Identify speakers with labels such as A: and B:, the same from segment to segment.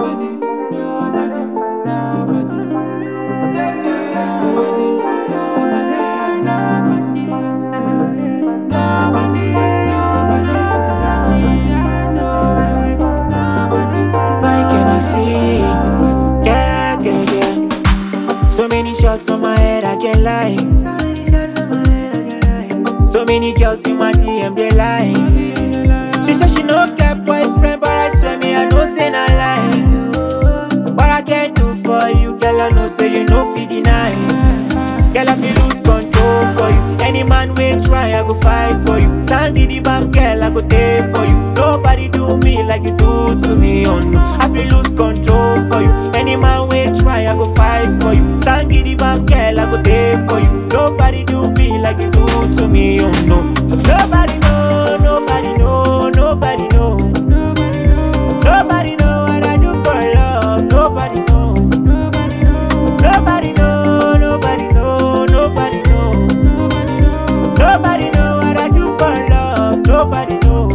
A: So many shots on my head, I can't lie. So many girls in my DM, they lying. She said she no get boyfriend, but I swear me, I know say not lying. What I can do for you, girl, I know say you know fit deny. Girl, I feel lose control for you. Any man will try, I go fight for you. Stand the bam, girl, I go there for you. Nobody do me like you do to me, oh no. I feel lose control for you. Any man will try, I go fight for you. Stand the bam, girl, I go there for you. Nobody do me like you do to me, oh no. Nobody know, nobody know, nobody know. Nobody know what I do for love. Nobody know. Nobody know, nobody know, nobody know. Nobody know what I do for love. Nobody know.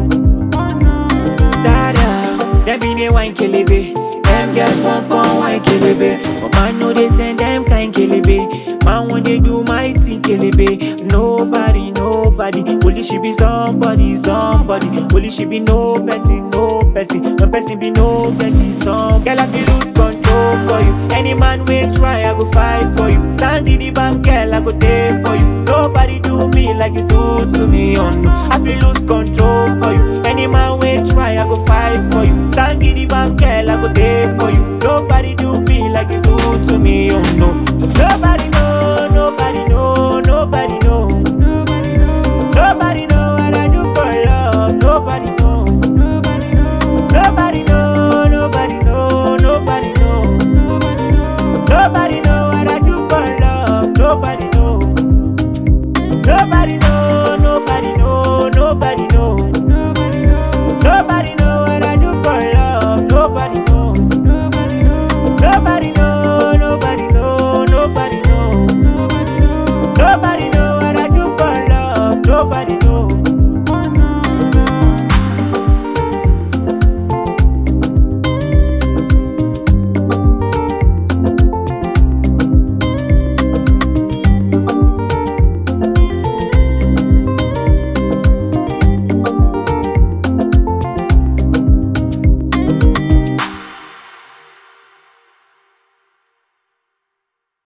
A: Dada, them be the wine kelebe. Them girls want wine kelebe. But man know they send them kind kelebe. Man when they do my thing kelebe. Nobody, nobody. Only she be somebody, somebody. Only she be no person, no person. No person be no petty song. Girl, I feel lose control for you. Any man will try, I go fight for you. Stand the bam, girl, I go there for you. Nobody do me like you do to me, oh no. I feel lose control for you. Any man will try, I go fight for you. Stand the bam, girl, I go there for you. Nobody do me like you do to me, oh no. Nobody know, nobody know, nobody know. Nobody know what I do for love. Nobody know. Nobody know, nobody know, nobody know. Nobody know what I do for love. Nobody know. Nobody know, nobody know, nobody know. Nobody know what I do for love. Nobody know. Nobody know, nobody know, nobody know. Nobody know what I do for love. Nobody know.